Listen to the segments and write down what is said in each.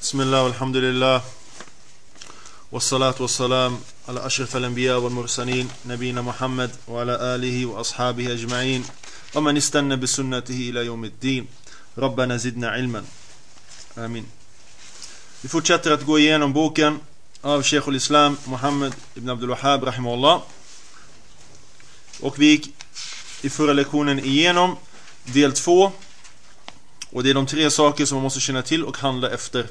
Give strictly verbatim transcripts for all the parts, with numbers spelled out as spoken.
Bismillah, alhamdulillah. Wassalatu wassalam ala ashraf al-anbiya wal mursalin, nabina Muhammad wa ala alihi wa ashabihi ajma'in. Wa man istanna bi sunnatihi ila yawmiddin. Rabbana zidna ilman. Amin. Vi fortsätter att gå igenom boken av Sheikh al-Islam Muhammad ibn Abdul Wahhab rahimahullah. Och vi gick i förra lektionen igenom del två. Och det är de tre saker som man måste känna till och handla efter.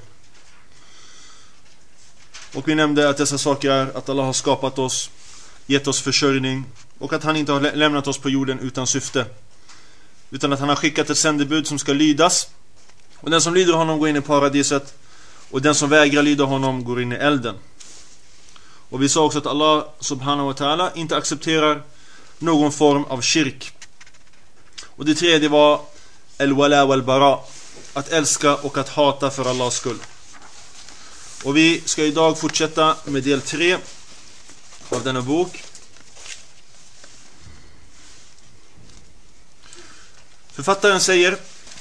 Och vi nämnde att dessa saker är att Allah har skapat oss, gett oss försörjning, och att han inte har lämnat oss på jorden utan syfte, utan att han har skickat ett sändebud som ska lydas. Och den som lyder honom går in i paradiset, och den som vägrar lyda honom går in i elden. Och vi sa också att Allah subhanahu wa ta'ala inte accepterar någon form av shirk. Och det tredje var al-wala wal-bara, att älska och att hata för Allahs skull. Och vi ska idag fortsätta med del tre av denna bok. Författaren säger: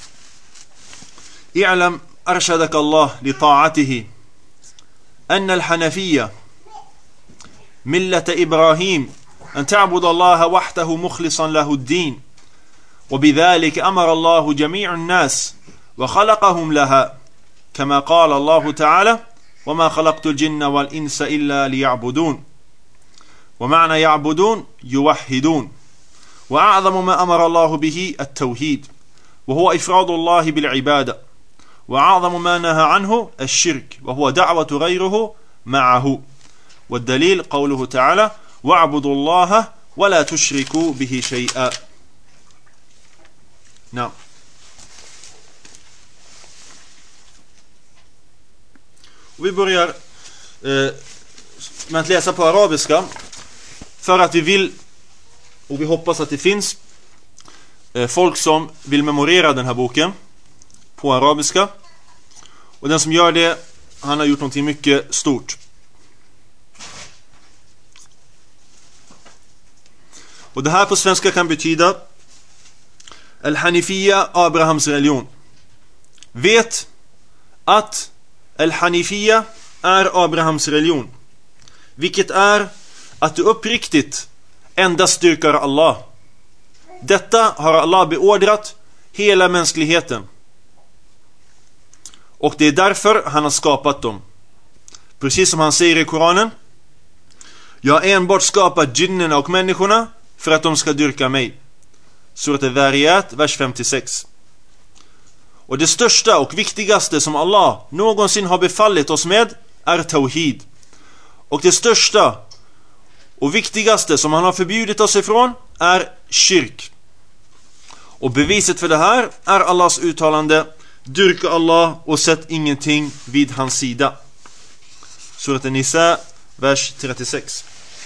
I'lam arshadak Allah li ta'atihi anna al-hanafiyya millata Ibrahim an ta'budu Allah wahdahu mukhlishan lahu ad-din. وبذلك أمر الله جميع الناس وخلقهم لها كما قال الله تعالى وما خلقت الجن والإنس إلا ليعبدون. ومعنى يعبدون يوحدون. وأعظم ما أمر الله به التوحيد وهو إفراد الله بالعبادة. وأعظم ما نهى عنه الشرك وهو دعوة غيره معه. والدليل قوله تعالى واعبدوا الله ولا تشركوا به شيئا. No. Och vi börjar eh, med att läsa på arabiska, för att vi vill och vi hoppas att det finns eh, folk som vill memorera den här boken på arabiska. Och den som gör det, han har gjort någonting mycket stort. Och det här på svenska kan betyda Al-Hanifiyya, Abrahams religion. Vet att Al-Hanifiyya är Abrahams religion, vilket är att du uppriktigt endast styrkar Allah. Detta har Allah beordrat hela mänskligheten, och det är därför han har skapat dem. Precis som han säger i Koranen: Jag har enbart skapat jinnerna och människorna för att de ska dyrka mig. Surat al-Dhariyat, vers femtiosex. Och det största och viktigaste som Allah någonsin har befallit oss med är tawhid. Och det största och viktigaste som han har förbjudit oss ifrån är shirk. Och beviset för det här är Allahs uttalande: dyrka Allah och sätt ingenting vid hans sida. Surat an-Nisa, vers trettiosex.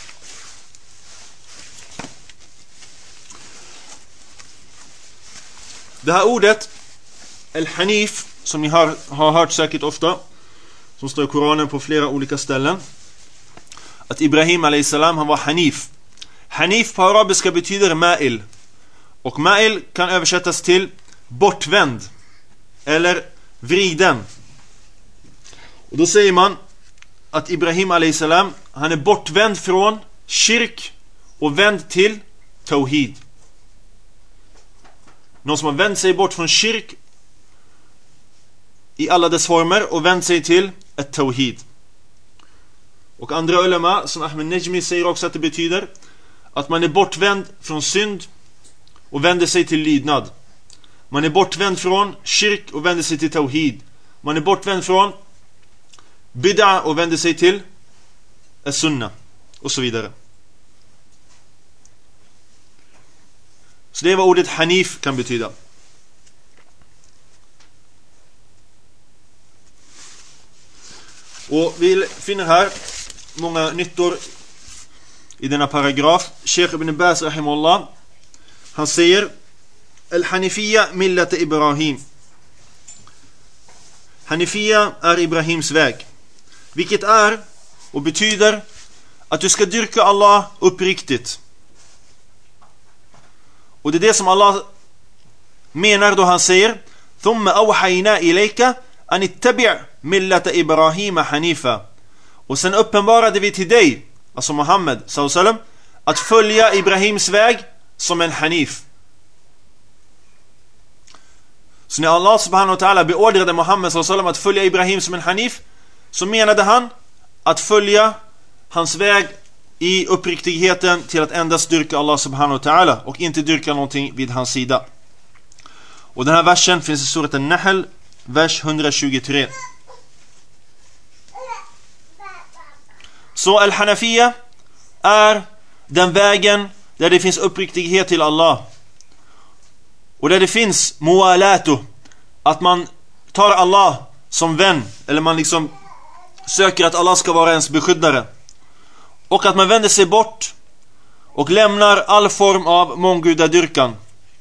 Det här ordet Al-Hanif, som ni har, har hört säkert ofta, som står i Koranen på flera olika ställen, att Ibrahim alayhi salam, han var Hanif. Hanif på arabiska betyder ma'il, och ma'il kan översättas till bortvänd eller vriden. Och då säger man att Ibrahim alayhi salam, han är bortvänd från shirk och vänd till tawhid. Någon som har vänt sig bort från shirk i alla dess former och vänt sig till ett tawhid. Och andra ulama, som Ahmed Nejmi, säger också att det betyder att man är bortvänd från synd och vänder sig till lydnad. Man är bortvänd från shirk och vänder sig till tawhid. Man är bortvänd från bid'a och vänder sig till as-sunnah, och så vidare. Så det är vad ordet Hanif kan betyda. Och vi finner här många nyttor i denna paragraf. Sheikh ibn Baz rahimahullah, han säger: Al-Hanifiyya millata Ibrahim. Hanifiyya är Ibrahims väg, vilket är och betyder att du ska dyrka Allah uppriktigt. Och det är det som Allah menar då han säger: Thumma awhayna ilayka anittabi' millata Ibrahim hanifa. Och sen uppenbarade vi till dig, alltså Muhammed sallallahu alaihi wasallam, att följa Ibrahims väg som en hanif. Så när Allah subhanahu wa ta'ala beordrade Muhammed sallallahu alaihi wasallam att följa Ibrahim som en hanif, så menade han att följa hans väg i uppriktigheten till att endast dyrka Allah subhanahu wa ta'ala och inte dyrka någonting vid hans sida. Och den här versen finns i surat An-Nahl, vers etthundratjugotre. Så Al-Hanafiya är den vägen där det finns uppriktighet till Allah. Och där det finns mualatu, att man tar Allah som vän, eller man liksom söker att Allah ska vara ens beskyddare. Och att man vänder sig bort och lämnar all form av månggudadyrkan.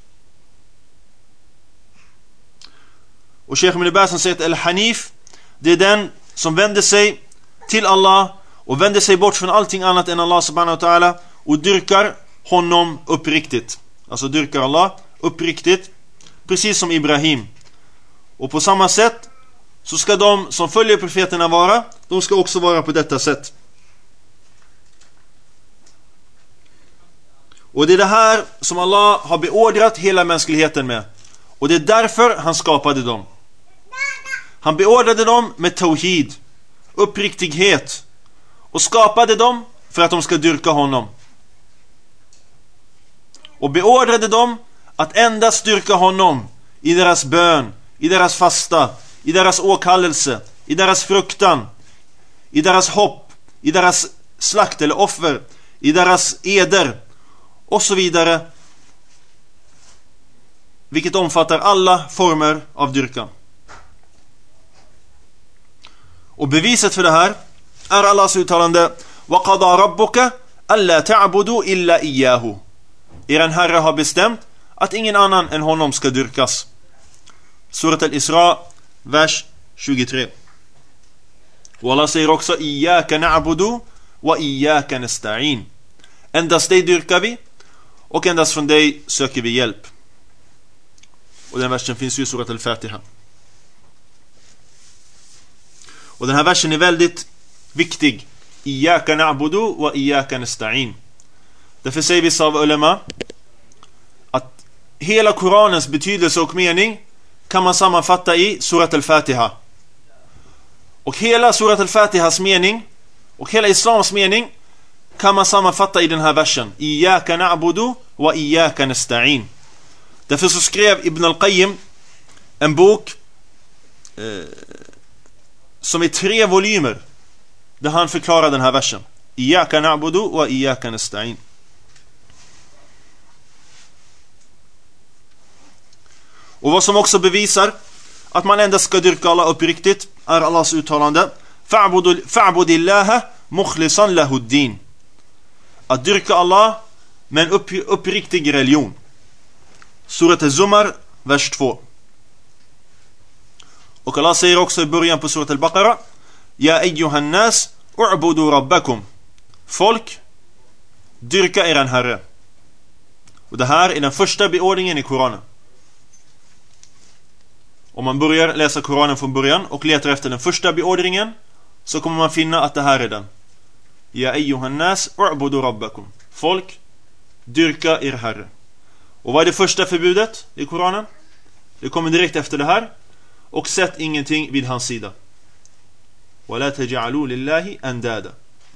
Och Sheikh Ibn Baz säger att Al-Hanif, det är den som vänder sig till Allah och vänder sig bort från allting annat än Allah subhanahu wa ta'ala och dyrkar honom uppriktigt. Alltså dyrkar Allah uppriktigt, precis som Ibrahim. Och på samma sätt så ska de som följer profeterna vara, de ska också vara på detta sätt. Och det är det här som Allah har beordrat hela mänskligheten med. Och det är därför han skapade dem. Han beordrade dem med tawhid, uppriktighet, och skapade dem för att de ska dyrka honom. Och beordrade dem att endast dyrka honom i deras bön, i deras fasta, i deras åkallelse, i deras fruktan, i deras hopp, i deras slakt eller offer, i deras eder och så vidare, vilket omfattar alla former av dyrkan. Och beviset för det här är Allahs uttalande: وَقَضَى رَبُّكَ أَلَّا تَعْبُدُوا إِلَّا إِيَّاهُ. Eran Herre har bestämt att ingen annan än honom ska dyrkas. Surat Al-Isra, vers tjugotre. Och Allah säger också: إِيَّاكَ نَعْبُدُوا وَإِيَّاكَ نَسْتَعِينَ. Endast dig dyrkar vi och endast från dig söker vi hjälp. Och den versen finns ju i surat Al-Fatiha. Och den här versen är väldigt viktig. Iyyaka na'budu wa iyyaka nasta'in. Därför säger vissa av ulema att hela Koranens betydelse och mening kan man sammanfatta i surat Al-Fatiha. Och hela surat Al-Fatihas mening och hela islams mening kan man sammanfatta i den här versen. Iyyaka na'budu wa iyyaka nasta'in. Därför så skrev Ibn al-Qayyim en bok eh, som är tre volymer, där han förklarar den här versen. Iyyaka na'budu wa iyyaka nasta'in. Och vad som också bevisar att man endast ska dyrka Allah uppriktigt är Allahs uttalande: Fa'budillaha mukhlisan lahuddin. Att dyrka Allah med en upp, uppriktig religion. Surat Az-Zumar, vers två. Och Allah säger också i början på surat Al-Baqarah: Ja ayyuhan nas u'budu rabbakum. Folk, dyrka eran Herre. Och det här är den första beordringen i Koranen. Om man börjar läsa Koranen från början och letar efter den första beordringen, så kommer man finna att det här är den. Ja ayyuhan nas u'budu rabbakum. Folk, dyrka er Herre. Och vad är det första förbudet i Koranen? Det kommer direkt efter det här. Och sätt ingenting vid hans sida. وَلَا تَجْعَلُوا لِلَّهِ أَنْدَادًا.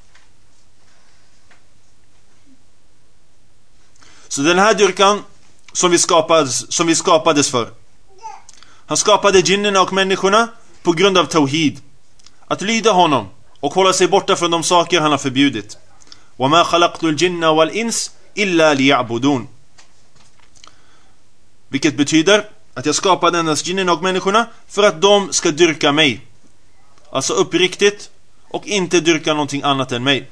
Så den här dyrkan som vi skapades, som vi skapades för. Han skapade djinnerna och människorna på grund av tawhid. Att lyda honom och hålla sig borta från de saker han har förbjudit. وَمَا خَلَقْتُ الْجِنَّ وَالْإِنسِ إِلَّا لِيَعْبُدُونَ. Vilket betyder att jag skapade endast djinnerna och människorna för att de ska dyrka mig. Alltså uppriktigt, och inte dyrka någonting annat än mig.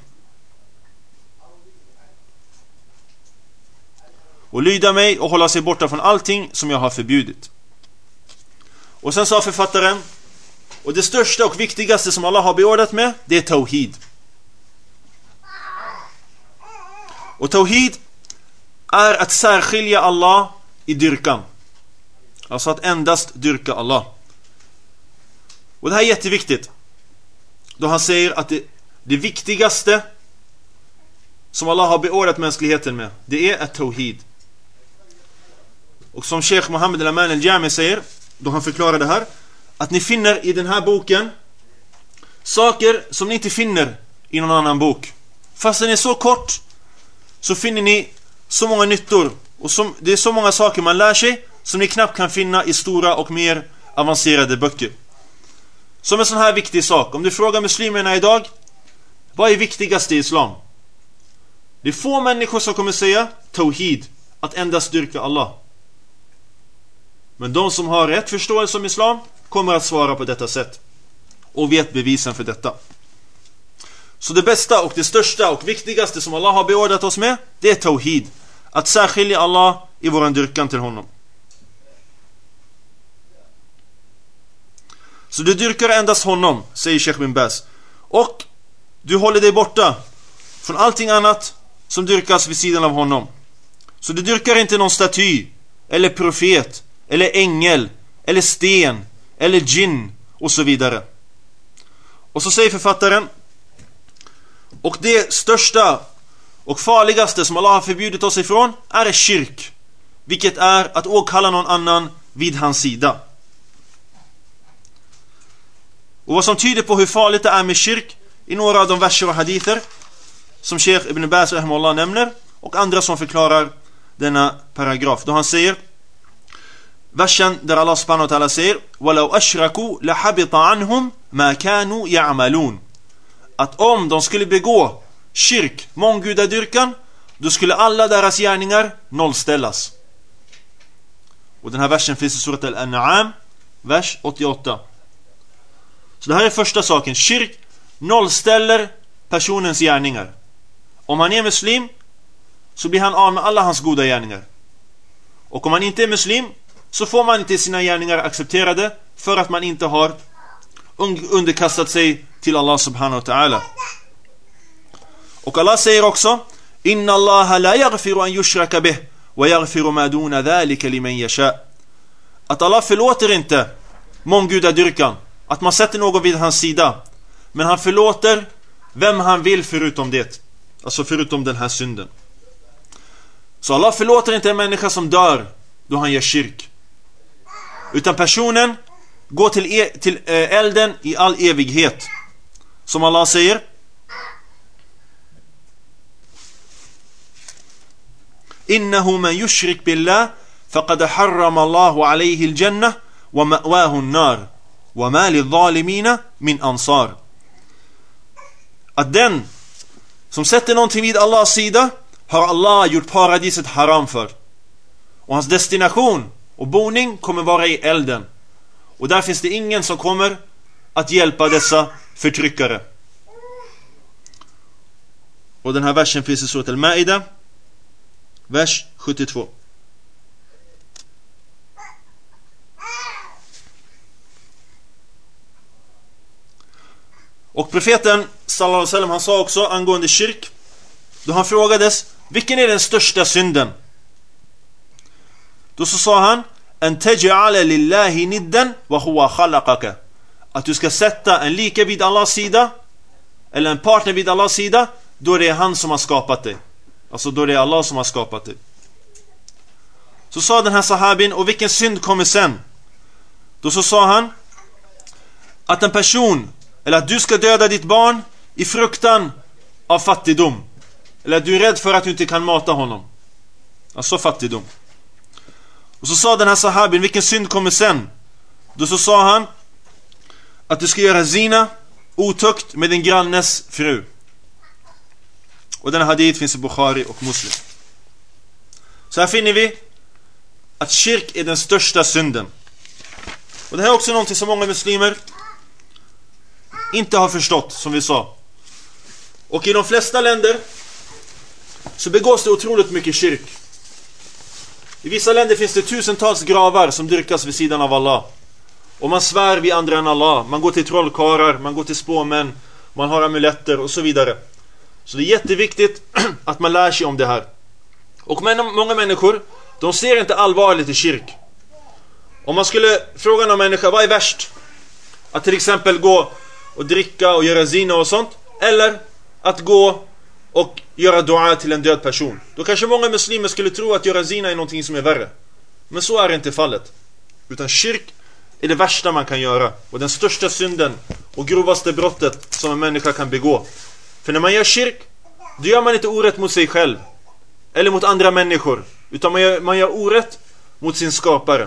Och lyda mig och hålla sig borta från allting som jag har förbjudit. Och sen sa författaren: och det största och viktigaste som Allah har beordrat med, det är tawhid. Och tawhid är att särskilja Allah i dyrkan. Alltså att endast dyrka Allah. Och det här är jätteviktigt. Då han säger att det, det viktigaste som Allah har beordrat mänskligheten med, det är ett tawhid. Och som Sheikh Mohammed al-Aman al-Jami säger, då han förklarar det här, att ni finner i den här boken saker som ni inte finner i någon annan bok. Fast den är så kort, så finner ni så många nyttor. Och som, det är så många saker man lär sig som ni knappt kan finna i stora och mer avancerade böcker. Som en sån här viktig sak. Om du frågar muslimerna idag, vad är viktigast i islam? Det är få människor som kommer säga tawhid, att endast dyrka Allah. Men de som har rätt förståelse om islam kommer att svara på detta sätt och vet bevisen för detta. Så det bästa och det största och viktigaste som Allah har beordrat oss med, det är tawhid. Att särskilja Allah i våran dyrkan till honom. Så du dyrkar endast honom, säger Sheikh bin Baz. Och du håller dig borta från allting annat som dyrkas vid sidan av honom. Så du dyrkar inte någon staty, eller profet, eller ängel, eller sten, eller djinn och så vidare. Och så säger författaren, och det största och farligaste som Allah har förbjudit oss ifrån är kyrk, vilket är att åkalla någon annan vid hans sida. Och vad som tyder på hur farligt det är med kyrk i några av de verser och hadither som Sheikh Ibn Baz rahimahullah nämner, och andra som förklarar denna paragraf. Då han säger, versen där Allah subhanahu wa ta'ala säger, وَلَوْ أَشْرَكُوا لَحَبِطَ عَنْهُمْ مَا كَانُوا يَعْمَلُونَ, att om de skulle begå kyrk, månggudadyrkan, då skulle alla deras gärningar nollställas. Och den här versen finns i surat Al-An'am, vers åttioåtta. Så det här är första saken. Kyrk nollställer personens gärningar. Om han är muslim, så blir han av med alla hans goda gärningar. Och om man inte är muslim, så får man inte sina gärningar accepterade, för att man inte har underkastat sig till Allah subhanahu wa ta'ala. Och Allah säger också, inna Allah la yaghfiru an yushraka bih wa yaghfiru ma duna dhalika liman yasha. Att Allah förlåter inte månggudadyrkan, att man sätter någon vid hans sida, men han förlåter vem han vill förutom det, alltså förutom den här synden. Så Allah förlåter inte en människa som dör då han gör kyrk, utan personen går till, e- till elden i all evighet. Som Allah säger, innahu man yushrik billah faqad harrama Allahu alayhi al-jannah wa ma'wahu an-nar wa ma lidh-dhalimina min ansar. Att den som sätter någonting vid Allahs sida har Allah gjort paradiset haram för, och hans destination och boning kommer vara i elden, och där finns det ingen som kommer att hjälpa dessa förtryckare. Och den här versen finns i surat Al-Ma'idah, vers sjuttiotvå. Och profeten sallallahu alaihi wasallam, han sa också angående kyrk, då han frågades, vilken är den största synden? Då så sa han, an taj'ala lillahi niddan wa huwa khalaqaka, att du ska sätta en lika vid Allahs sida, eller en partner vid Allahs sida, då det är han som har skapat dig, alltså då det är Allah som har skapat dig. Så sa den här sahabin, och vilken synd kommer sen? Då så sa han, att en person, eller att du ska döda ditt barn i fruktan av fattigdom, eller att du är rädd för att du inte kan mata honom, alltså fattigdom. Och så sa den här sahabin, vilken synd kommer sen? Då så sa han, att du ska göra zina, otukt med din grannes fru. Och den hadith finns i Bukhari och Muslim. Så här finner vi att kyrk är den största synden. Och det här är också någonting som många muslimer inte har förstått, som vi sa. Och i de flesta länder så begås det otroligt mycket kyrk. I vissa länder finns det tusentals gravar som dyrkas vid sidan av Allah. Och man svär vid andra än Allah. Man går till trollkarlar, man går till spåmän, man har amuletter och så vidare. Så det är jätteviktigt att man lär sig om det här. Och många människor, de ser inte allvarligt i kyrk. Om man skulle fråga någon människa, vad är värst? Att till exempel gå och dricka och göra zina och sånt. Eller att gå och göra dua till en död person. Då kanske många muslimer skulle tro att göra zina är någonting som är värre. Men så är det inte fallet. Utan kyrk är det värsta man kan göra. Och den största synden och grovaste brottet som en människa kan begå. För när man gör kyrk, då gör man inte orätt mot sig själv. Eller mot andra människor. Utan man gör, man gör orätt mot sin skapare.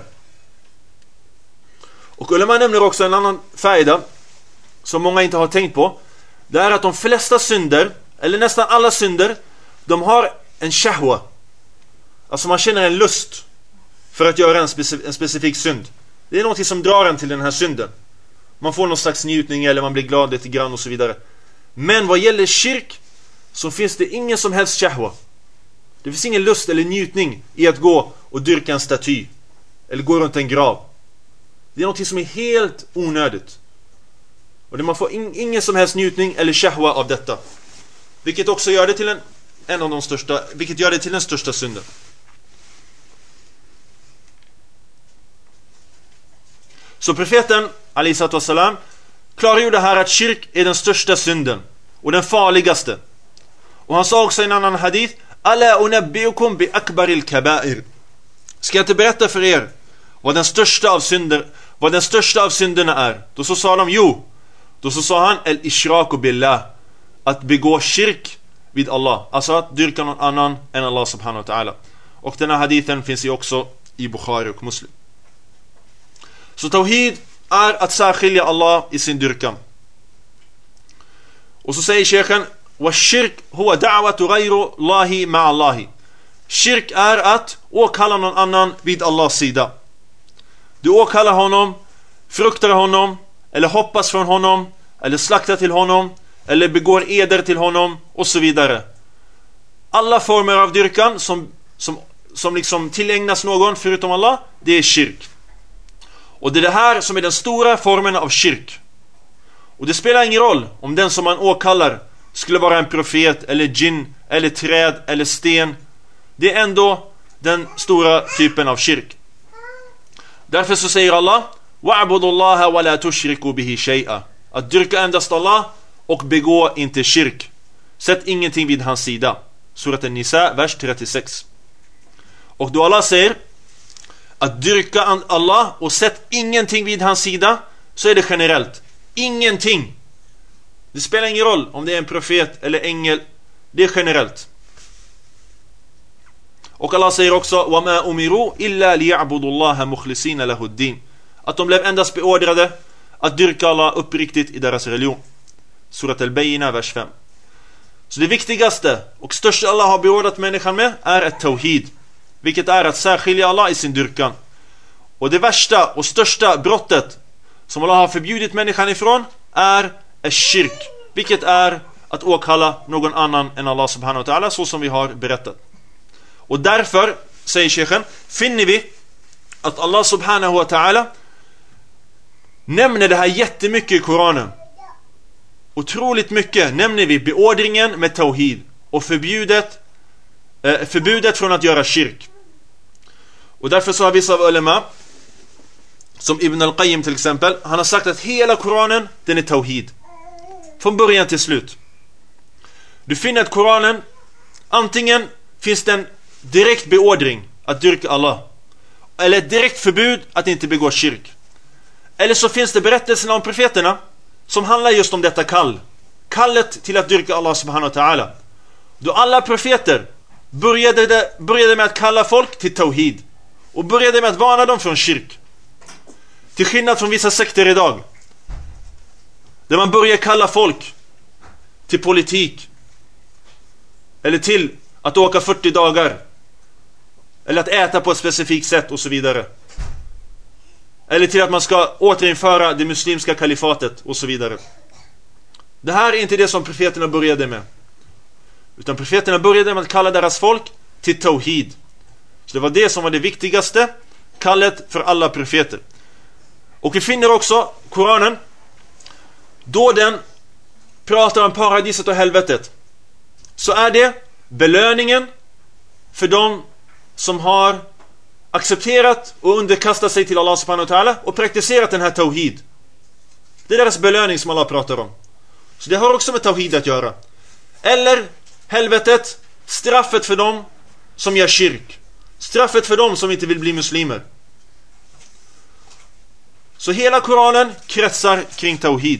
Och ulema nämner också en annan färda som många inte har tänkt på. Det är att de flesta synder, eller nästan alla synder, de har en shahwa. Alltså man känner en lust för att göra en, specif- en specifik synd. Det är något som drar en till den här synden. Man får någon slags njutning eller man blir glad lite grann och så vidare. Men vad gäller kyrk så finns det ingen som helst shahwa. Det finns ingen lust eller njutning i att gå och dyrka en staty. Eller gå runt en grav. Det är något som är helt onödigt. Och man får in, ingen som helst njutning eller shahwa av detta. Vilket också gör det till en, en av de största, vilket gör det till den största synden. Så profeten alayhi wassalam klargjorde här att kyrk är den största synden och den farligaste. Och han sa också i en annan hadith: Alla unabbiukum bi akbaril kaba'ir. Ska jag inte berätta för er vad den största av synder, vad den största av synderna är? Då så sa de jo. Då så sa han el ishraku billah, att begå kyrk vid Allah, alltså att dyrka någon annan än Allah subhanahu wa ta'ala. Och den här hadithen finns ju också i Bukhari och Muslim. Så tawhid är att särskilja Allah i sin dyrkan. Och så säger sheikhen: wa shirk huwa da'watu ghayru Allahi ma'a Allahi. Shirk är att åkalla någon annan vid Allahs sida. Du åkallar honom, fruktar honom, eller hoppas från honom, eller slaktar till honom, eller begår eder till honom och så vidare. Alla former av dyrkan som, som, som liksom tillägnas någon förutom Allah, det är kyrk. Och det är det här som är den stora formen av kyrk. Och det spelar ingen roll om den som man åkallar skulle vara en profet, eller djinn, eller träd, eller sten. Det är ändå den stora typen av kyrk. Därför så säger Allah: wa'budullaha wa la tushriku bihi shay'a. Att dyrka endast Allah och begå inte kyrk. Sätt ingenting vid hans sida. Surat An-Nisa, vers trettiosex. Och då Allah säger att dyrka Allah och sätt ingenting vid hans sida, så är det generellt. Ingenting. Det spelar ingen roll om det är en profet eller ängel. Det är generellt. Och Allah säger också: وَمَا أُمِرُوا إِلَّا لِيَعْبُدُوا اللَّهَ مُخْلِصِينَ لَهُ الدِّينَ. Att de blev endast beordrade att dyrka Allah uppriktigt i deras religion. Surat Al-Bayyina, vers fem. Så det viktigaste och största Allah har beordrat människan med är ett tawhid, vilket är att särskilja Allah i sin dyrkan. Och det värsta och största brottet som Allah har förbjudit människan ifrån är ash-shirk, vilket är att åkalla någon annan än Allah subhanahu wa ta'ala, så som vi har berättat. Och därför, säger sheikhen, finner vi att Allah subhanahu wa ta'ala nämner det här jättemycket i Koranen. Otroligt mycket nämner vi beordringen med tawhid och förbjudet, eh, förbudet från att göra kyrk. Och därför så har vissa av ulema, som Ibn al-Qayyim till exempel, han har sagt att hela Koranen, den är tawhid. Från början till slut. Du finner att Koranen, antingen finns den direkt beordring att dyrka Allah, eller ett direkt förbud att inte begå kyrk. Eller så finns det berättelserna om profeterna som handlar just om detta kall. Kallet till att dyrka Allah subhanahu wa ta'ala. Då alla profeter började, det, började med att kalla folk till tawhid. Och började med att varna dem från kyrk. Till skillnad från vissa sekter idag, där man börjar kalla folk till politik. Eller till att åka fyrtio dagar. Eller att äta på ett specifikt sätt och så vidare. Eller till att man ska återinföra det muslimska kalifatet och så vidare. Det här är inte det som profeterna började med. Utan profeterna började med att kalla deras folk till tawhid. Så det var det som var det viktigaste kallet för alla profeter. Och vi finner också Koranen, då den pratar om paradiset och helvetet, så är det belöningen för dem som har accepterat och underkastat sig till Allah subhanahu wa ta'ala och praktiserat den här tawhid. Det är deras belöning som Allah pratar om. Så det har också med tawhid att göra. Eller helvetet, straffet för dem som gör shirk. Straffet för dem som inte vill bli muslimer. Så hela Koranen kretsar kring tawhid.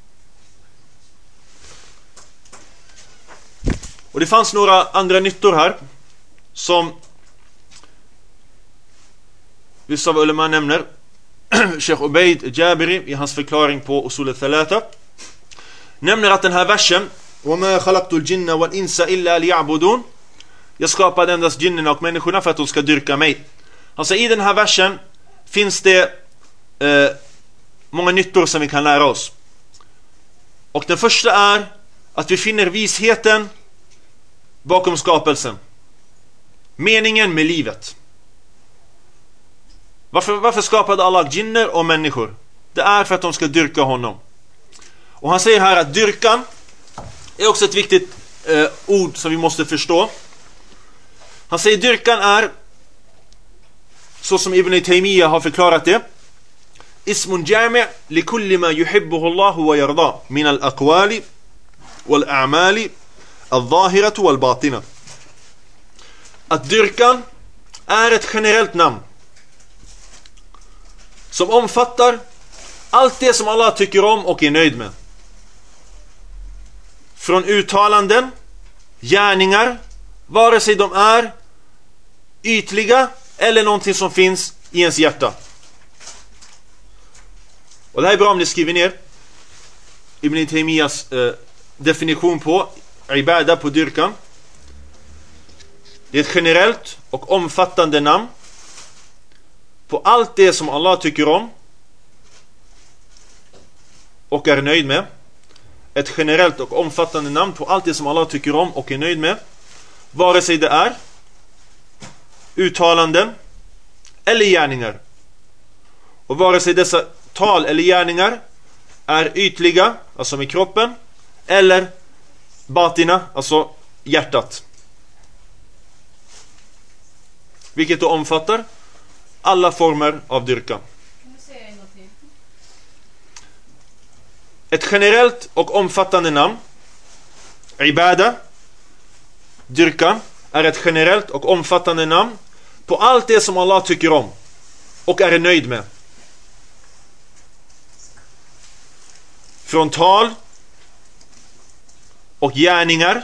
Och det fanns några andra nyttor här som vissa av ulema nämner. Sheikh Ubaid Jabiri i hans förklaring på Usul al-Thalatha nämner att den här versen وَمَا خَلَقْتُ الْجِنَّ وَالْإِنسَ إِلَّا لِيَعْبُدُونَ, jag skapade endast jinnerna och människorna för att de ska dyrka mig. Alltså i den här versen finns det eh, många nyttor som vi kan lära oss. Och den första är att vi finner visheten bakom skapelsen. Meningen med livet. Varför, varför skapade Allah jinner och människor? Det är för att de ska dyrka honom. Och han säger här att dyrkan är också ett viktigt eh, ord som vi måste förstå. Han säger dyrkan är, så som Ibn Taymiyyah har förklarat det, ismun jami' li kulli ma yuhibbuhu Allah wa yarda min al-aqwali wal-a'mali al-zahiratu wal-batina. Att dyrkan är ett generellt namn som omfattar allt det som Allah tycker om och är nöjd med. Från uttalanden, gärningar, vare sig de är ytliga eller någonting som finns i ens hjärta. Och det här är bra om ni skriver ner Ibn Taymiyas eh, definition på ibada, på dyrkan. Det är ett generellt och omfattande namn på allt det som Allah tycker om och är nöjd med. Ett generellt och omfattande namn på allt det som Allah tycker om och är nöjd med, vare sig det är uttalanden eller gärningar. Och vare sig dessa tal eller gärningar är ytliga, alltså med kroppen, eller batina, alltså hjärtat. Vilket då omfattar alla former av dyrkan. Kan du säga en gång till? Ett generellt och omfattande namn, ibada, dyrkan, är ett generellt och omfattande namn på allt det som Allah tycker om och är nöjd med. Från tal och gärningar,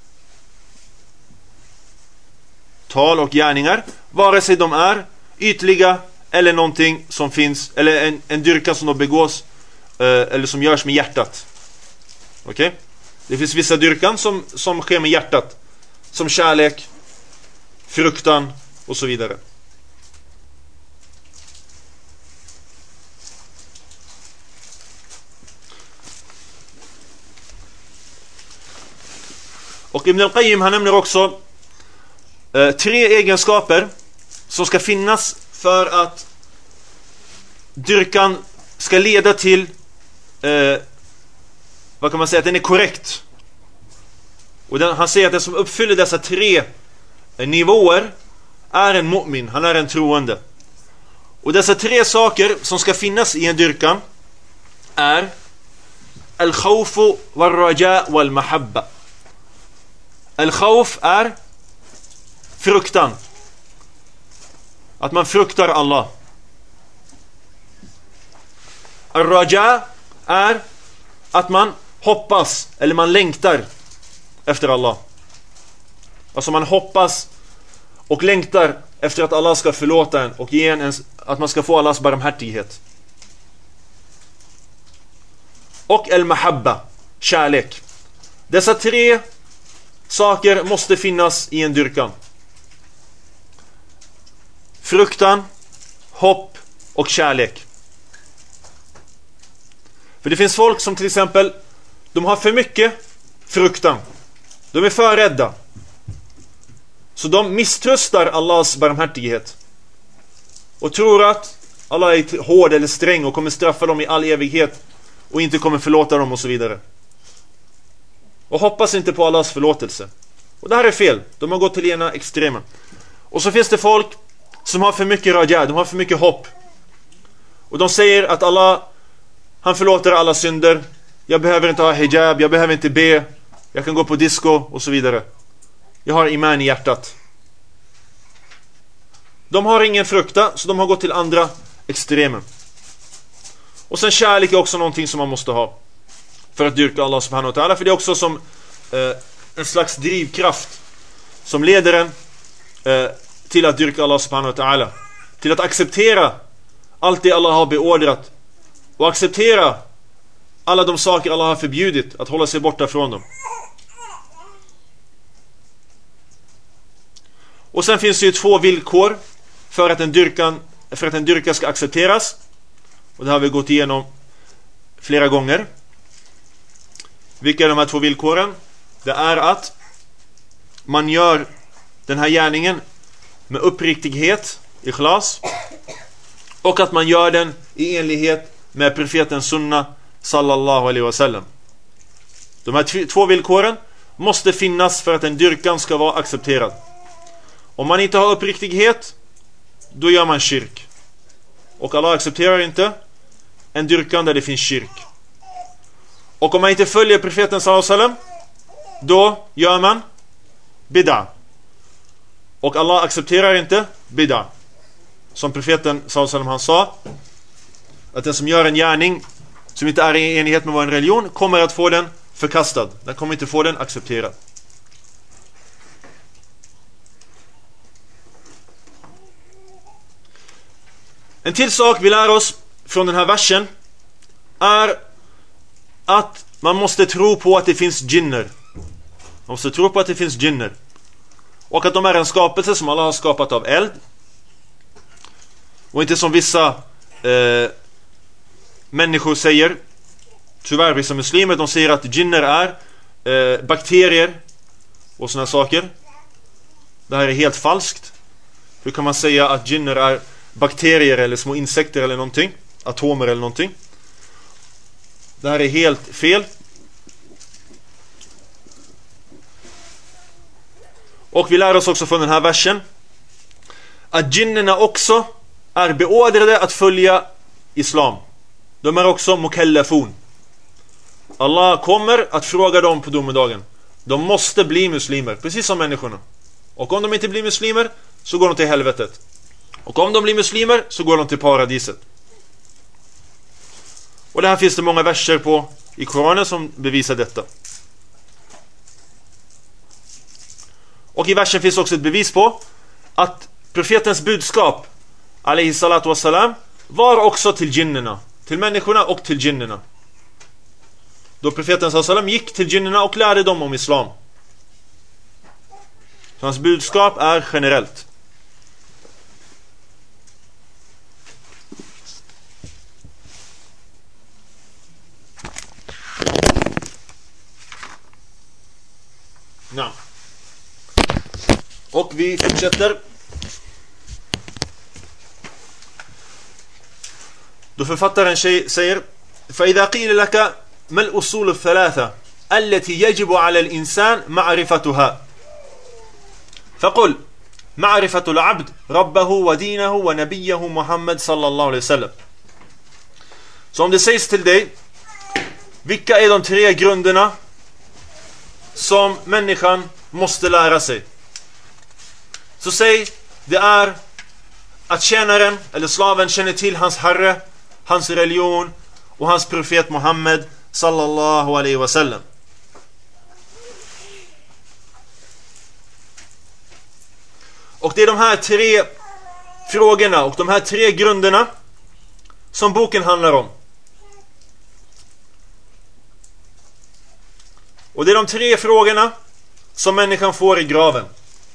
tal och gärningar, vare sig de är ytliga eller någonting som finns, eller en, en dyrkan som då begås eh, eller som görs med hjärtat. Okej? Okay? Det finns vissa dyrkan som, som sker med hjärtat, som kärlek, fruktan och så vidare. Och Ibn al-Qayyim, han nämner också eh, tre egenskaper som ska finnas för att dyrkan ska leda till eh, vad kan man säga, att den är korrekt. Och den, han säger att den som uppfyller dessa tre eh, nivåer är en mu'min, han är en troende. Och dessa tre saker som ska finnas i en dyrkan är al-khawfu wal-raja wal-mahabba. Al-khawf är fruktan, att man fruktar Allah. Al-raja är att man hoppas eller man längtar efter Allah. Alltså man hoppas och längtar efter att Allah ska förlåta en och ge en, en att man ska få Allahs barmhärtighet. Och al-mahabba, kärlek. Dessa tre saker måste finnas i en dyrkan. Fruktan, hopp och kärlek. För det finns folk som till exempel, de har för mycket fruktan. De är för rädda. Så de misströstar Allahs barmhärtighet och tror att Allah är hård eller sträng och kommer straffa dem i all evighet och inte kommer förlåta dem och så vidare. Och hoppas inte på Allahs förlåtelse. Och det här är fel. De har gått till ena extremen. Och så finns det folk som har för mycket raja, de har för mycket hopp. Och de säger att Allah Han förlåter alla synder. Jag behöver inte ha hijab, jag behöver inte be. Jag kan gå på disco och så vidare. Jag har iman i hjärtat. De har ingen frukta, så de har gått till andra extremer. Och sen kärlek är också någonting som man måste ha för att dyrka Allah subhanahu wa ta'ala. För det är också som eh, en slags drivkraft som leder en eh, till att dyrka Allah subhanahu wa ta'ala. Till att acceptera allt det Allah har beordrat. Och acceptera alla de saker Allah har förbjudit, att hålla sig borta från dem. Och sen finns det ju två villkor för att en dyrkan, för att en dyrka ska accepteras. Och det har vi gått igenom flera gånger. Vilka är de här två villkoren? Det är att man gör den här gärningen med uppriktighet, ikhlas, och att man gör den i enlighet med profeten sunna sallallahu alaihi wasallam. De här t- två villkoren måste finnas för att en dyrkan ska vara accepterad. Om man inte har uppriktighet, då gör man shirk. Och Allah accepterar inte en dyrkan där det finns shirk. Och om man inte följer profeten sallallahu alaihi wasallam, då gör man bid'a. Och Allah accepterar inte bid'a. Som profeten sallallahu alaihi wasallam han sa, att den som gör en gärning som inte är i enlighet med vår religion kommer att få den förkastad. Den kommer inte få den accepterad. En till sak vi lär oss från den här versen är att man måste tro på att det finns jinner. Man måste tro på att det finns jinner. Och att de är en skapelse som Allah har skapat av eld. Och inte som vissa eh, människor säger, tyvärr vissa muslimer, de säger att jinner är eh, bakterier och såna saker. Det här är helt falskt. Hur kan man säga att jinner är bakterier eller små insekter eller någonting, atomer eller någonting? Det här är helt fel. Och vi lär oss också från den här versen att jinnerna också är beordrade att följa islam. De är också mukallafun. Allah kommer att fråga dem på domedagen. De måste bli muslimer, precis som människorna. Och om de inte blir muslimer, så går de till helvetet. Och om de blir muslimer, så går de till paradiset. Och det här finns det många verser på i Koranen som bevisar detta. Och i versen finns också ett bevis på att profetens budskap alaihi salatu wassalam var också till jinnerna, till människorna och till jinnerna. Då profeten sallam gick till jinnerna och lärde dem om islam. Så hans budskap är generellt. Ja. Och vi fortsätter. Då författaren säger: فإذا قيل لك ما الأصول الثلاثة التي يجب على الإنسان معرفتها فقل معرفة العبد ربه ودينه ونبيه محمد صلى الله عليه وسلم. Så om det sägs till dig, vilka är de tre grunderna som människan måste lära sig? Så säg, det är att tjänaren eller slaven känner till hans herre, hans religion och hans profet Muhammed sallallahu alaihi wasallam. Och det är de här tre frågorna och de här tre grunderna som boken handlar om. Och det är de tre frågorna som människan får i graven.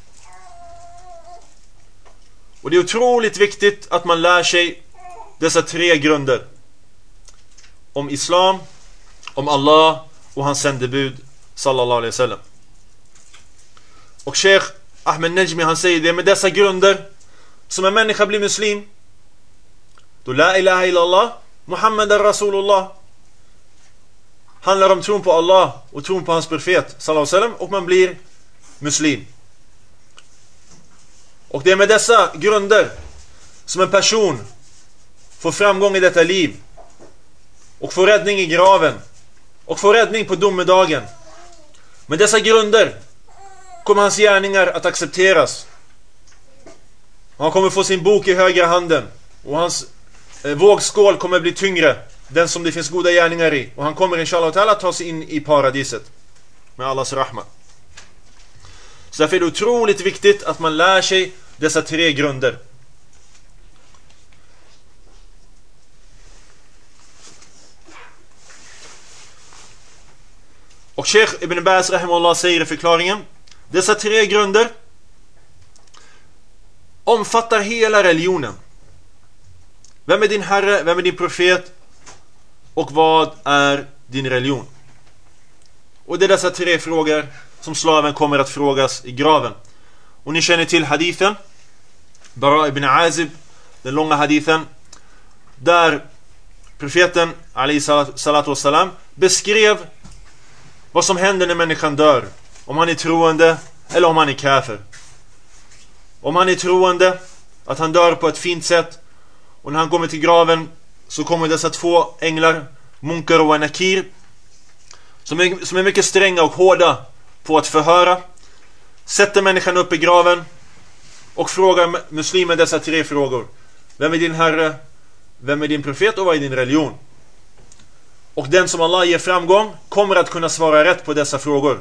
Och det är otroligt viktigt att man lär sig dessa tre grunder. Om islam, om Allah och hans sändebud sallallahu alaihi wasallam. Och Sheikh Ahmed Najmi han säger det, med dessa grunder som en människa blir muslim. Då la ilaha illallah Muhammad Rasulullah handlar om tron på Allah och tron på hans profet sallallahu alaihi wasallam, och man blir muslim. Och det är med dessa grunder som en person får framgång i detta liv och få räddning i graven och få räddning på domedagen. Med dessa grunder kommer hans gärningar att accepteras. Han kommer få sin bok i högra handen och hans eh, vågskål kommer bli tyngre, den som det finns goda gärningar i, och han kommer inshallah ta'ala ta sig in i paradiset med Allahs rahma. Så därför är det otroligt viktigt att man lär sig dessa tre grunder. Och Sheikh Ibn Baz rahimahullah säger i förklaringen: dessa tre grunder omfattar hela religionen. Vem är din herre, vem är din profet och vad är din religion? Och det är dessa tre frågor som slaven kommer att frågas i graven. Och ni känner till hadithen Bara ibn Azib, den långa hadithen, där profeten alayhi salatu wassalam beskrev vad som händer när människan dör, om han är troende eller om han är kafir. Om han är troende, att han dör på ett fint sätt, och när han kommer till graven så kommer dessa två änglar, Munkar och Nakir, som är, som är mycket stränga och hårda på att förhöra, sätter människan upp i graven och frågar muslimen dessa tre frågor: vem är din herre, vem är din profet och vad är din religion? Och den som Allah ger framgång kommer att kunna svara rätt på dessa frågor.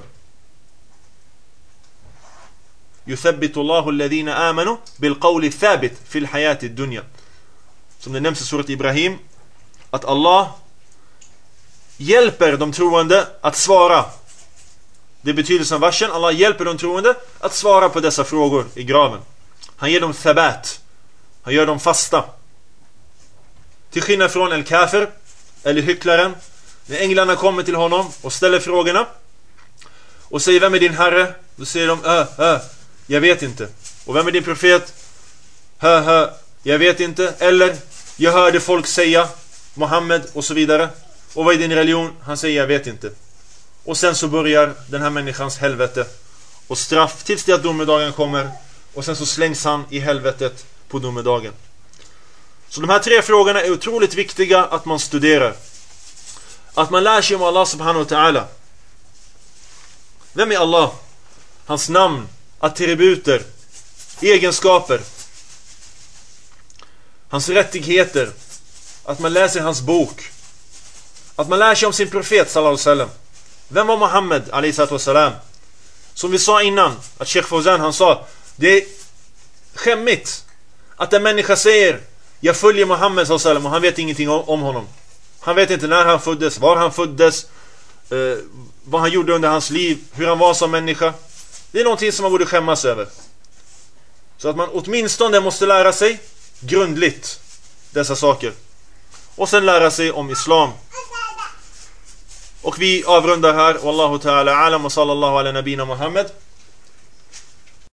Yuthabbitu Allahu alladhina amanu bil qawli thabit fil hayati dunya. Som det nämns i surat Ibrahim, att Allah hjälper de troende att svara. Det betyder som versen: Allah hjälper de troende att svara på dessa frågor i graven. Han ger dem thabat, han gör dem fasta. Till skillnad från el kafir, eller hycklaren, när änglarna kommer till honom och ställer frågorna och säger: vem är din herre? Då säger de: äh, äh, jag vet inte. Och vem är din profet? Hö, hö, jag vet inte. Eller: jag hörde folk säga Muhammed, och så vidare. Och vad är din religion? Han säger: jag vet inte. Och sen så börjar den här människans helvete och straff tills det att domedagen kommer, och sen så slängs han i helvetet på domedagen. Så de här tre frågorna är otroligt viktiga att man studerar, att man lär sig om Allah subhanahu wa ta'ala. Vem är Allah? Hans namn, attributer, egenskaper, hans rättigheter, att man läser hans bok, att man lär sig om sin profet sallallahu alaihi wasallam. Vem var Muhammed alayhi salatu wasalam? Som vi sa innan, att Sheikh Fawzan, han sa: det är skämmigt att en människa säger: jag följer Muhammed sallallahu alaihi wasallam, och han vet ingenting om honom. Han vet inte när han föddes, var han föddes, eh, vad han gjorde under hans liv, hur han var som människa. Det är någonting som man borde skämmas över. Så att man åtminstone måste lära sig grundligt dessa saker, och sen lära sig om islam. Och vi avrundar här. Wallahu ta'ala alam, wa sallallahu ala nabina Muhammad.